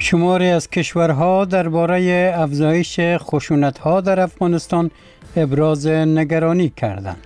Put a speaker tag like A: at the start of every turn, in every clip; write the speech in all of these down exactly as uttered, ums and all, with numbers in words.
A: شماری از کشورها درباره افزایش خشونت‌ها در افغانستان ابراز نگرانی کردند.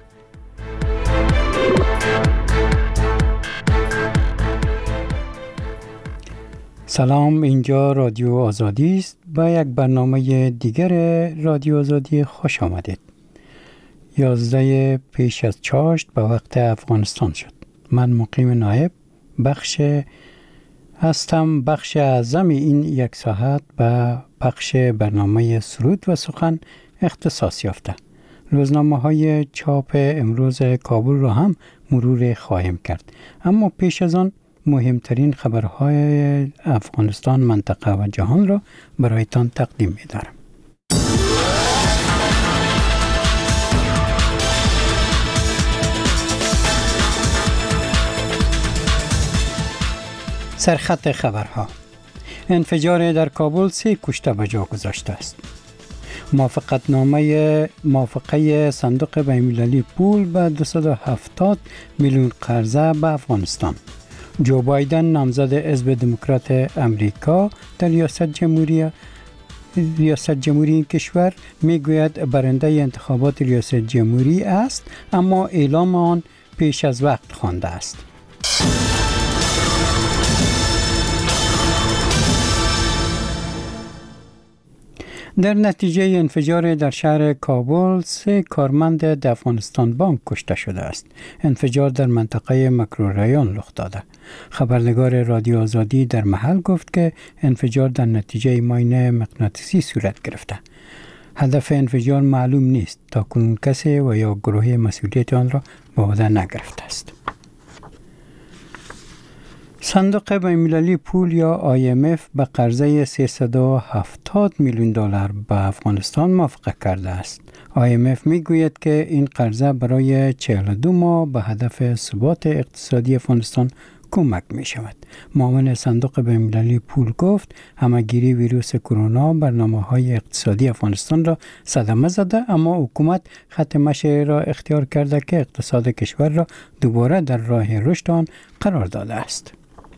A: سلام، اینجا رادیو آزادی است. با یک برنامه دیگر رادیو آزادی خوش آمدید. یازده پیش از چاشت به وقت افغانستان شد. من مقیم نایب بخش هستم. بخش اعظم این یک ساعت به پخش برنامه سرود و سخن اختصاص یافته. روزنامه های چاپ امروز کابل را هم مرور خواهیم کرد. اما پیش از آن مهمترین خبرهای افغانستان، منطقه و جهان را برایتان تقدیم می دارم. سرخط خبرها: انفجار در کابل سه کشته به جا گذاشته است. موافقتنامه موافقه صندوق بین‌المللی پول به دویست و هفتاد میلیون قرضه به افغانستان. جو بایدن نامزد حزب دموکرات امریکا در ریاست جمهوری ریاست جمهوری این کشور میگوید برنده انتخابات ریاست جمهوری است، اما اعلام آن پیش از وقت خوانده است. در نتیجه انفجار در شهر کابل سه کارمند افغانستان بانک کشته شده است. انفجار در منطقه مکروریان رخ داده. خبرنگار رادیو آزادی در محل گفت که انفجار در نتیجه ماین مغناطیسی صورت گرفته. هدف انفجار معلوم نیست. تاکنون کسی و یا گروه مسئولیت آن را به عهده نگرفته است. صندوق بین‌المللی پول یا آی ام اف به قرضه سیصد و هفتاد میلیون دلار به افغانستان موافقت کرده است. آی ام اف میگوید که این قرضه برای چهل و دو ماه به هدف ثبات اقتصادی افغانستان کمک می شود. معاون صندوق بین‌المللی پول گفت همه‌گیری ویروس کرونا برنامه‌های اقتصادی افغانستان را صدمه زده، اما حکومت خط مشی را اختیار کرده که اقتصاد کشور را دوباره در راه رشد آن قرار داده است.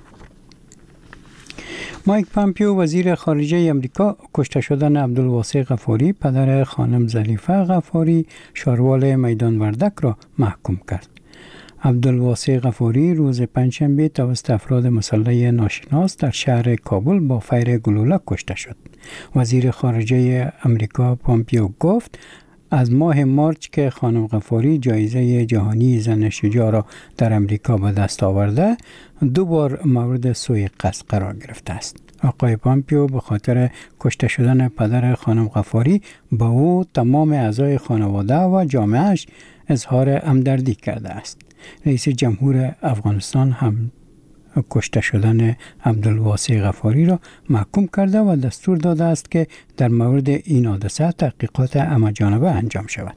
A: مایک پامپیو وزیر خارجه امریکا کشته شدن عبدالواسع غفاری پدر خانم ظریفه غفاری شاروال میدان وردک را محکوم کرد. عبدالواسع غفاری روز پنجشنبه توسط افراد مسلح ناشناس در شهر کابل با فیر گلوله کشته شد. وزیر خارجه امریکا پامپیو گفت از ماه مارچ که خانم غفاری جایزه جهانی زن شجاع را در امریکا به دست آورده، دو بار مورد سوء قصد قرار گرفته است. آقای پامپیو به خاطر کشته شدن پدر خانم غفاری با او، تمام اعضای خانواده و جامعهش اظهار همدردی کرده است. رئیس جمهور افغانستان هم کشته شدن عبدالواسع غفاری را محکوم کرده و دستور داده است که در مورد این حادثه تحقیقات همه‌جانبه انجام شود.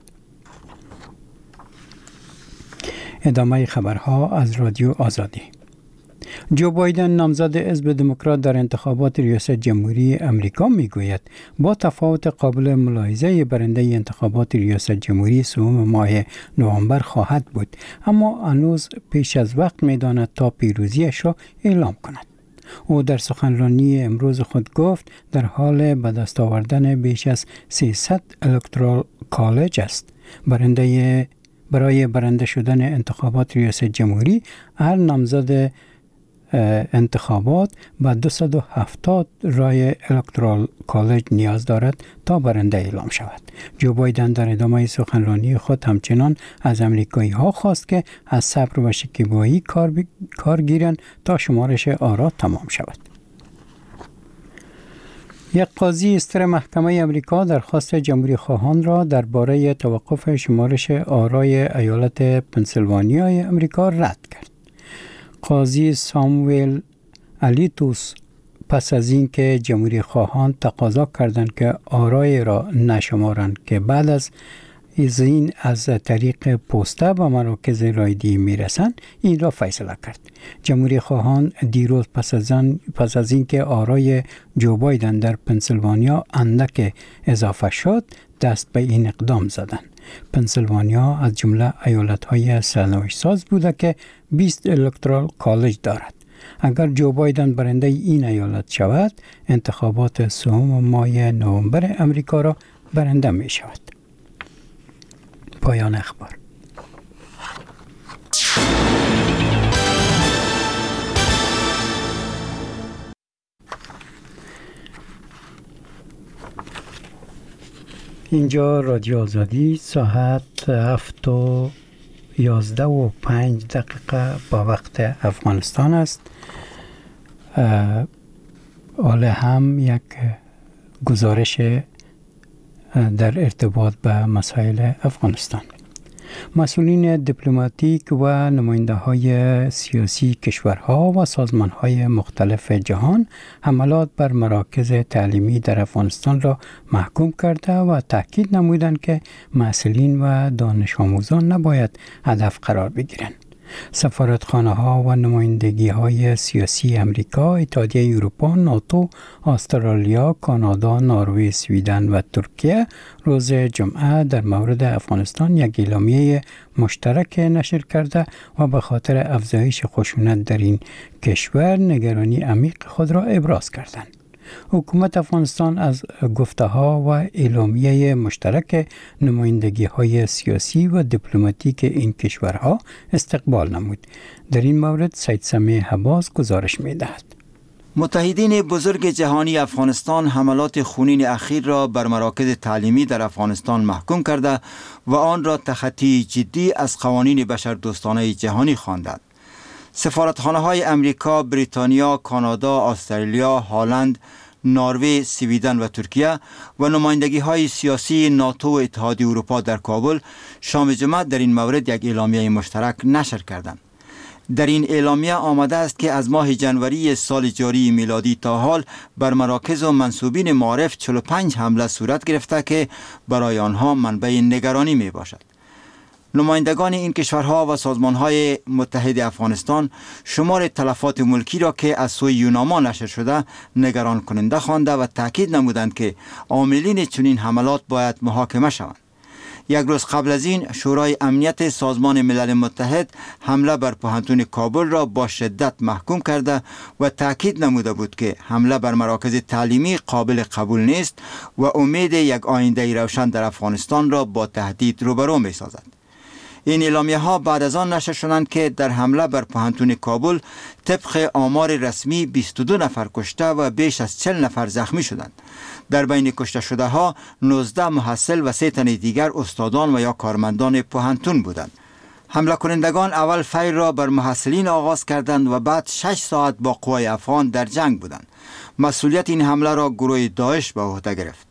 A: ادامه خبرها از رادیو آزادی. جو بایدن نامزد حزب دموکرات در انتخابات ریاست جمهوری امریکا میگوید با تفاوت قابل ملاحظه برنده انتخابات ریاست جمهوری سوم ماه نوامبر خواهد بود، اما هنوز پیش از وقت می‌داند تا پیروزیش را اعلام کند. او در سخنرانی امروز خود گفت در حال به دست آوردن بیش از سیصد الکترال کالج است. برنده برای برنده شدن انتخابات ریاست جمهوری هر نامزد انتخابات با دویست و هفتاد رای الکترال کالج نیاز دارد تا برنده اعلام شود. جو بایدن در ادامه سخنرانی خود همچنان از امریکایی ها خواست که از صبر و شکیبایی کار, ب... کار گیرند تا شمارش آرا تمام شود. یک قاضی استر محکمه امریکا درخواست جمهوری خواهان را درباره توقف شمارش آرای ایالت پنسیلوانیای امریکا رد کرد. قاضی ساموئل الیتوس پس از اینکه جمهوری خواهان تقاضا کردند که آرای را نشمارند که بعد از این از طریق پسته به مراکز رایدی میرسند، این را فیصله کرد. جمهوری خواهان دیروز پس از آن پس از اینکه آرای جو بایدن در پنسیلوانیا اندک اضافه شد، دست به این اقدام زدند. پنسیلوانیا از جمله ایالت‌های سرنوشت ساز بوده که بیست الکترال کالج دارد. اگر جو بایدن برنده این ایالت شود، انتخابات سوم ماه نوامبر امریکا را برنده می شود. پایان اخبار. اینجا رادیو آزادی، ساعت هفت و یازده و پنج دقیقه با وقت افغانستان است. حالا هم یک گزارش در ارتباط به مسائل افغانستان. مسئولین دیپلماتیک و نماینده های سیاسی کشورها و سازمان های مختلف جهان حملات بر مراکز تعلیمی در افغانستان را محکوم کرده و تاکید نمودند که مسئولین و دانش آموزان نباید هدف قرار بگیرند. سفارتخانه ها و نمایندگی های سیاسی امریکا، اتحادیه اروپا، ناتو، استرالیا، کانادا، نروژ، سویدن و ترکیه روز جمعه در مورد افغانستان یک اعلامیه مشترک نشر کرده و به خاطر افزایش خشونت در این کشور نگرانی عمیق خود را ابراز کردند. حکومت افغانستان از گفته ها و اعلامیه مشترک نمایندگی های سیاسی و دیپلماتیک این کشورها استقبال نمود. در این مورد سید سمیع حباس گزارش می دهد.
B: متحدین بزرگ جهانی افغانستان حملات خونین اخیر را بر مراکز تعلیمی در افغانستان محکوم کرده و آن را تخطی جدی از قوانین بشردوستانه جهانی خواندند. سفارتخانه های امریکا، بریتانیا، کانادا، استرالیا، هلند، نروژ، سویدن و ترکیه و نمایندگی های سیاسی ناتو و اتحادیه اروپا در کابل شام جمعه در این مورد یک اعلامیه مشترک نشر کردند. در این اعلامیه آمده است که از ماه جنوری سال جاری میلادی تا حال بر مراکز و منصوبین معارف چهل و پنج حمله صورت گرفته که برای آنها منبع نگرانی می باشد. نمایندگان این کشورها و سازمانهای متحد افغانستان شمار تلفات ملکی را که از سوی یوناما نشر شده نگران کننده خوانده و تاکید نمودند که عاملین چنین حملات باید محاکمه شوند. یک روز قبل از این شورای امنیت سازمان ملل متحد حمله بر پوهنتون کابل را با شدت محکوم کرده و تاکید نموده بود که حمله بر مراکز تعلیمی قابل قبول نیست و امید یک آینده روشن در افغانستان را با تهدید روبرو می سازد. این اعلامیه ها بعد از آن نشر شدند که در حمله بر پوهنتون کابل طبق آمار رسمی بیست و دو نفر کشته و بیش از چهل نفر زخمی شدند. در بین کشته شده ها نوزده محصل و سه تن دیگر استادان و یا کارمندان پوهنتون بودند. حمله کنندگان اول فیر را بر محصلین آغاز کردند و بعد شش ساعت با قوای افغان در جنگ بودند. مسئولیت این حمله را گروه داعش به عهده گرفت.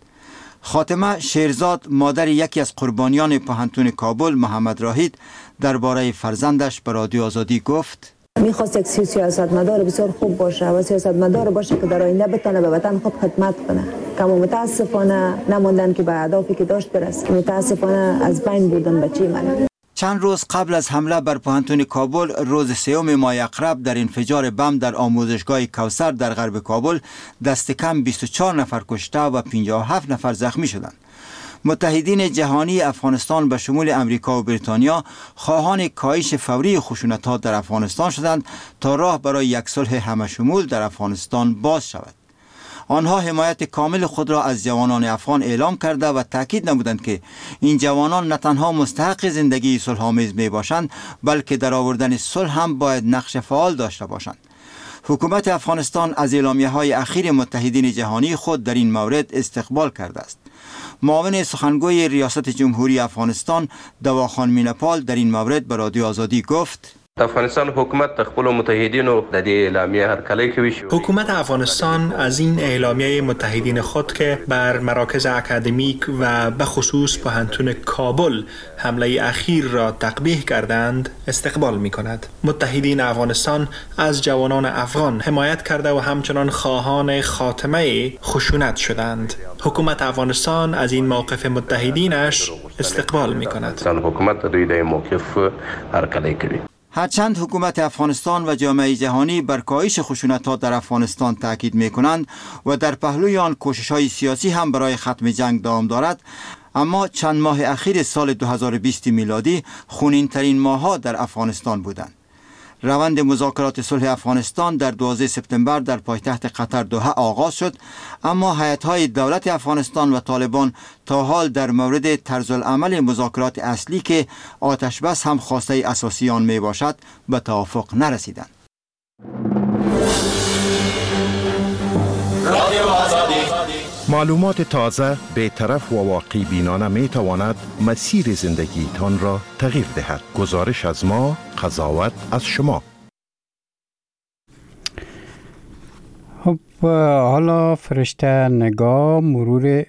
B: خاتمه شیرزاد، مادر یکی از قربانیان پوهنتون کابل، محمد راهید، درباره فرزندش به رادیو آزادی گفت:
C: میخواست یک سیاستمدار بسیار خوب باشه و سیاستمدار باشه که در آینده بتونه به وطن خود خدمت کنه. کما متاسفانه نموندن که به اهدافی که داشت برسه. متاسفانه از بین بودن بچه من.
B: چند روز قبل از حمله بر پوهنتون کابل، روز سوم ماه اقرب، در انفجار بم در آموزشگاه کوثر در غرب کابل دست کم بیست و چهار نفر کشته و پنجاه و هفت نفر زخمی شدند. متحدین جهانی افغانستان به شمول امریکا و بریتانیا خواهان کاهش فوری خشونت‌ها در افغانستان شدند تا راه برای یک صلح همه‌شمول در افغانستان باز شود. آنها حمایت کامل خود را از جوانان افغان اعلام کرده و تاکید نمودند که این جوانان نه تنها مستحق زندگی صلح‌آمیز می باشند، بلکه در آوردن صلح هم باید نقش فعال داشته باشند. حکومت افغانستان از اعلامیه‌های اخیر متحدین جهانی خود در این مورد استقبال کرده است. معاون سخنگوی ریاست جمهوری افغانستان دواخان مینپال در این مورد به رادیو آزادی گفت:
D: افغانستان حکومت خپل متحدینو د دې اعلامیه هرکلی کوي.
E: حکومت افغانستان از این اعلامیه متحدین خود که بر مراکز اکادمیک و به خصوص پوهنتون کابل حمله اخیر را تقبیح کردند استقبال می کند. متحدین افغانستان از جوانان افغان حمایت کرده و همچنان خواهان خاتمه خشونت شدند. حکومت افغانستان از این موقف متحدینش استقبال می کند.
D: حکومت دوی د موقف هرکلی کوي.
B: هرچند حکومت افغانستان و جامعه جهانی بر کاهش خشونت‌ها در افغانستان تاکید می‌کنند و در پهلوی آن کوشش‌های سیاسی هم برای ختم جنگ دوام دارد، اما چند ماه اخیر سال دو هزار و بیست میلادی خونین‌ترین ماه‌ها در افغانستان بودند. روند مذاکرات صلح افغانستان در دوازده سپتامبر در پایتخت قطر دوحه آغاز شد، اما هیئت‌های دولت افغانستان و طالبان تا حال در مورد طرز العمل مذاکرات اصلی که آتش بس هم خواسته اساسی آن می باشد به توافق نرسیدند.
F: معلومات تازه، بی‌طرف و واقع بینانه می تواند مسیر زندگی تان را تغییر دهد. گزارش از ما، قضاوت از شما.
A: خب حالا فرشته نگاه مرور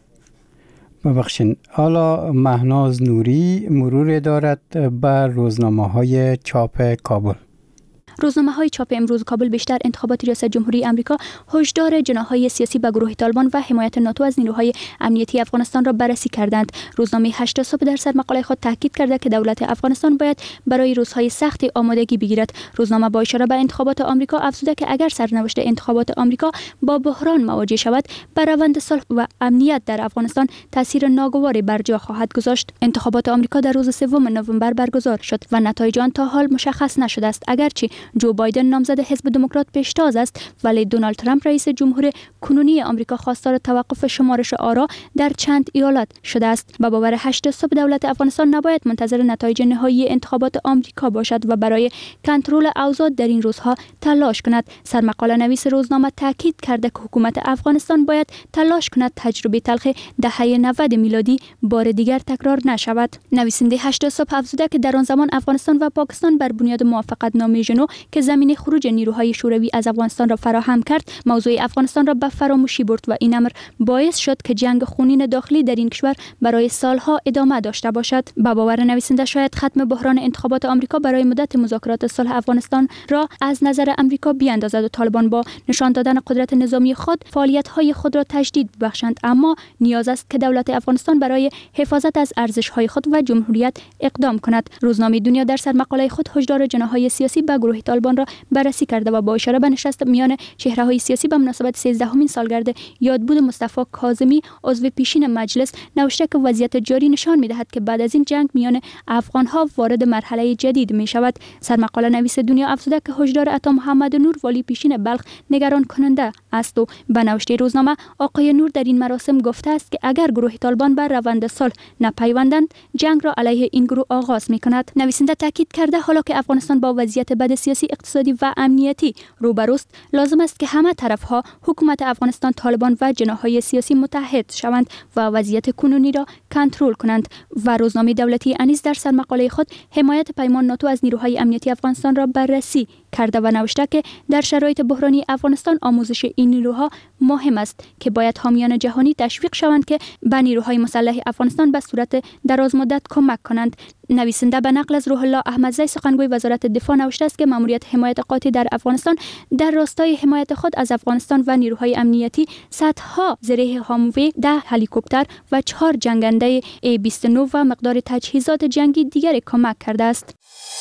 A: ببخشین حالا مهناز نوری مرور دارد بر روزنامه های چاپ کابل.
G: روزنامه های چاپ امروز کابل بیشتر انتخابات ریاست جمهوری آمریکا هشدار جناح‌های سیاسی به گروه طالبان و حمایت ناتو از نیروهای امنیتی افغانستان را بررسی کردند. روزنامه هشت صبح در سرمقاله خود تاکید کرده که دولت افغانستان باید برای روزهای سختی آمادگی بگیرد. روزنامه با اشاره به انتخابات آمریکا افزوده که اگر سرنوشت انتخابات آمریکا با بحران مواجه شود، بر روند صلح و امنیت در افغانستان تاثیر ناگواری بر جا خواهد گذاشت. انتخابات آمریکا در روز سوم نوامبر برگزار شد و نتایج آن تا حال مشخص نشده است. اگرچه جو بایدن نامزد حزب دموکرات پیشتاز است، ولی دونالد ترامپ رئیس جمهور کنونی آمریکا خواستار توقف شمارش آرا در چند ایالت شده است. به باور هشت صبح دولت افغانستان نباید منتظر نتایج نهایی انتخابات آمریکا باشد و برای کنترل اوضاع در این روزها تلاش کند. سرمقاله نویس روزنامه تاکید کرده که حکومت افغانستان باید تلاش کند تجربه تلخ دهه نود میلادی بار دیگر تکرار نشود. نویسنده هشت صبح افزوده که در آن زمان افغانستان و پاکستان بر بنیاد موافقت نامه ژنو که زمین خروج نیروهای شوروی از افغانستان را فراهم کرد، موضوع افغانستان را به فراموشی برد و این امر باعث شد که جنگ خونین داخلی در این کشور برای سالها ادامه داشته باشد. با باور نویسنده شاید ختم بحران انتخابات آمریکا برای مدت مذاکرات صلح افغانستان را از نظر آمریکا بیاندازد و طالبان با نشان دادن قدرت نظامی خود فعالیت‌های خود را تجدید ببخشند، اما نیاز است که دولت افغانستان برای حفاظت از ارزش‌های خود و جمهوریت اقدام کند. روزنامه دنیا در سرمقاله خود هشدار جناح‌های سیاسی به گروه طالبان را بررسی کرده و با اشاره به نشست میان چهره‌های سیاسی به مناسبت سیزدهمین سالگرد یادبود مصطفی کاظمی عضو پیشین مجلس نوشته که وضعیت جاری نشان می‌دهد که بعد از این جنگ میان افغان‌ها وارد مرحله جدید می‌شود. سرمقاله نویس دنیا افزوده که هشدار عطا محمد نور والی پیشین بلخ نگران کننده است و به نوشته روزنامه آقای نور در این مراسم گفته است که اگر گروه طالبان بر روند صلح نپیوندند، جنگ را علیه این گروه آغاز می‌کند. نویسنده تاکید کرده حالا که افغانستان با وضعیت بد سیاسی، اقتصادی و امنیتی روبروست، لازم است که همه طرفها، حکومت افغانستان، طالبان و جناح‌های سیاسی متحد شوند و وضعیت کنونی را کنترل کنند. و روزنامه دولتی انیس در سرمقاله خود حمایت پیمان ناتو از نیروهای امنیتی افغانستان را بررسی کرده و نوشته که در شرایط بحرانی افغانستان آموزش این نیروها مهم است که باید حامیان جهانی تشویق شوند که به نیروهای مسلح افغانستان به صورت درازمدت کمک کنند. نویسنده به نقل از روح الله احمدزی سخنگوی وزارت دفاع نوشته است که ماموریت حمایت قاطع در افغانستان در راستای حمایت خود از افغانستان و نیروهای امنیتی صدها زره هاموی، ده هلیکوپتر و چهار جنگنده ای بیست و نه و مقدار تجهیزات جنگی دیگر کمک کرده است.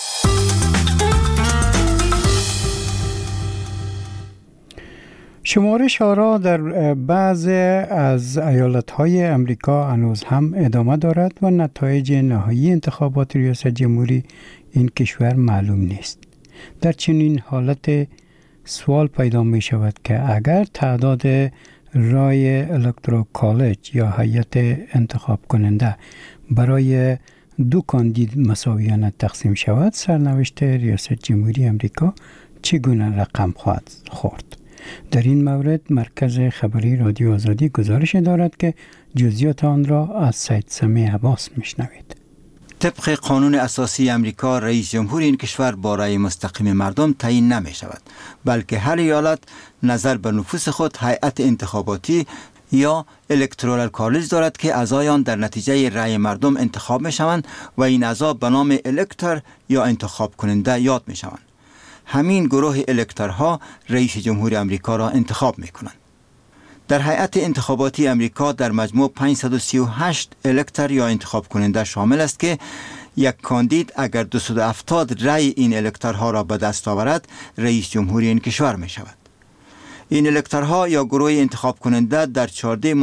A: شمارش آرا در بعض از ایالت‌های امریکا هنوز هم ادامه دارد و نتایج نهایی انتخابات ریاست جمهوری این کشور معلوم نیست. در چنین حالت سوال پیدا می شود که اگر تعداد رای الکترال کالج یا هیئت انتخاب کننده برای دو کاندید مساویانه تقسیم شود، سرنوشت ریاست جمهوری امریکا چگونه رقم خواهد خورد؟ در این مورد مرکز خبری رادیو آزادی گزارش دارد که جزئیات آن را از سید سمی عباس میشنوید.
B: طبق قانون اساسی امریکا، رئیس جمهور این کشور با رأی مستقیم مردم تعیین نمی شود، بلکه هر ایالت نظر به نفوس خود هیئت انتخاباتی یا الکترال کالج دارد که اعضایان در نتیجه رأی مردم انتخاب می شوند و این اعضا به نام الکتر یا انتخاب کننده یاد می شوند. همین گروه الکترها رئیس جمهور امریکا را انتخاب می کنند. در هیئت انتخاباتی امریکا در مجموع پانصد و سی و هشت الکتر یا انتخاب کننده شامل است که یک کاندید اگر دویست و هفتاد رأی این الکترها را به دست آورد، رئیس جمهوری این کشور می شود. این الکترها یا گروه انتخاب کننده در چهارده